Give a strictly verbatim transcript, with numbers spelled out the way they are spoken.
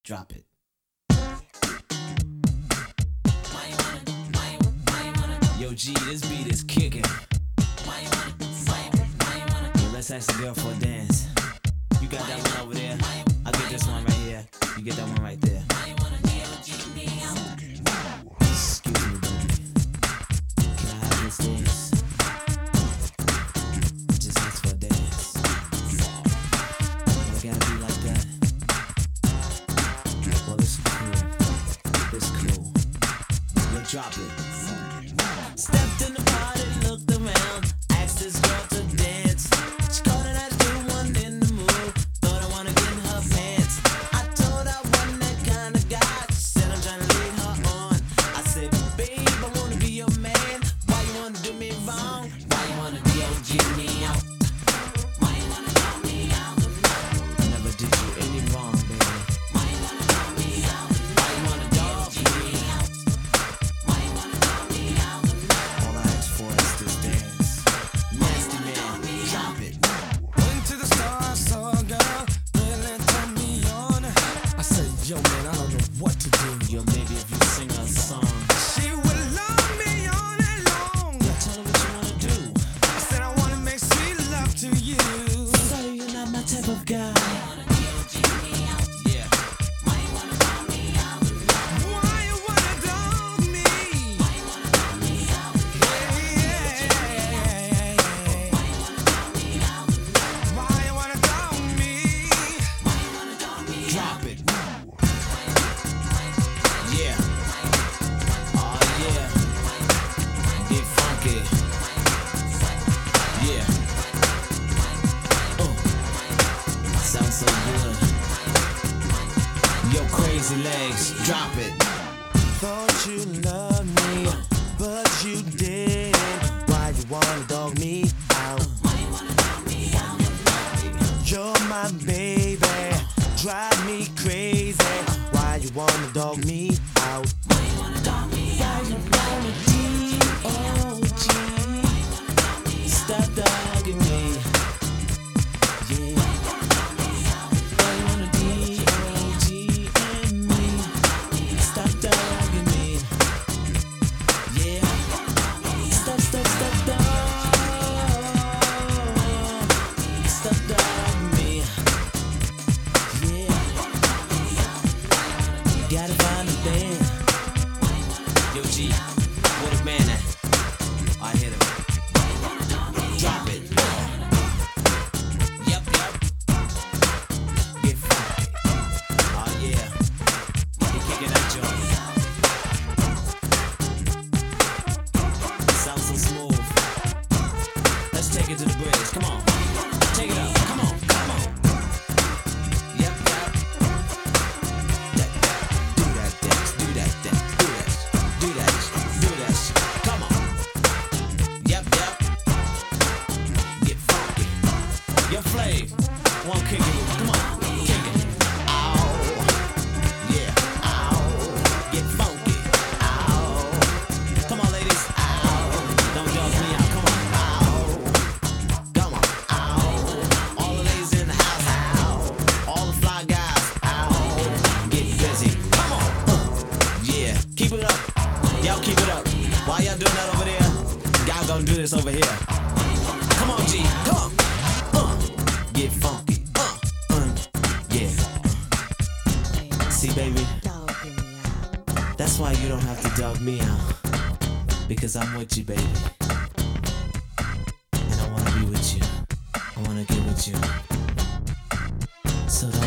Drop it. Yo, G, this beat is kicking. Yo, let's ask the girl for a dance. You got that one over there? I'll get this one right here. You get that one right there. Excuse me, baby. Can I have this dance? Just ask for a dance. Well, it gotta be like that. Well, it's cool. It's cool. Yo, drop it. Stepped in the party, looked around, asked this girl to dance. She called it as do one in the mood. Thought I wanna get in her pants. I told her I wasn't that kind of guy. She said I'm trying to lead her on. I said, babe, I wanna be your man. Why you wanna do me wrong? Why you wanna D O G me out? Why you wanna call me out? I never did you any wrong, baby. Why you wanna call me out? Why you wanna dog me out? Why you wanna call me out? All I ask for is this dance. Nasty man, drop it. Went to the stars, saw a girl, really turned me on. I said, yo man, I don't know what to do. Yo, maybe if you sing a song, She would love me all night long. tell her what you wanna do. I said I wanna make sweet love to you. Sorry, you're not my type of guy. Yeah. Why you wanna dog me? Yeah, yeah, yeah, yeah. Why you wanna dog me? Drop it. Yeah. Oh yeah. Get funky. Yeah. Uh. Sounds so good. Yo, crazy legs. Drop it. Thought you loved me, but you didn't. Why you wanna dog me out? You're my baby, drive me crazy. Why you wanna dog me out? Why you wanna D O G? Stop dogging me. Yeah. Why you wanna D O G and me? Stop dogging me. Yeah. Stop, stop, stop, dog. Stop dogging me. Yeah. Gotta find a band. Yo, G, what a man at? I hit him. Drop it. Yep, yep. Get funky. Oh, yeah. Get kicking that joint. Sounds so smooth. Let's take it to the bridge. Come on. Take it up. Come on. Come on. Yep, yep. That, that. Do that dance. Do that dance. Do that. Do that. Do that. Come on. Yep, yep. Get funky. Yo, Flav. One kick it. Come on. Kick it. Ow. Yeah. Ow. Get funky. Ow. Come on, ladies. Ow. Don't judge me out. Come on. Ow. Come on. Ow. All the ladies in the house. Ow. All the fly guys. Ow. Get busy. Come on. Uh. Yeah. Keep it up. Y'all keep it up. While y'all doing that over there, y'all gonna do this over here. Come on, G. Come on. Uh. Get funky. Uh. Uh. Yeah. See, baby, that's why you don't have to dog me out. Because I'm with you, baby. And I wanna be with you. I wanna get with you. So don't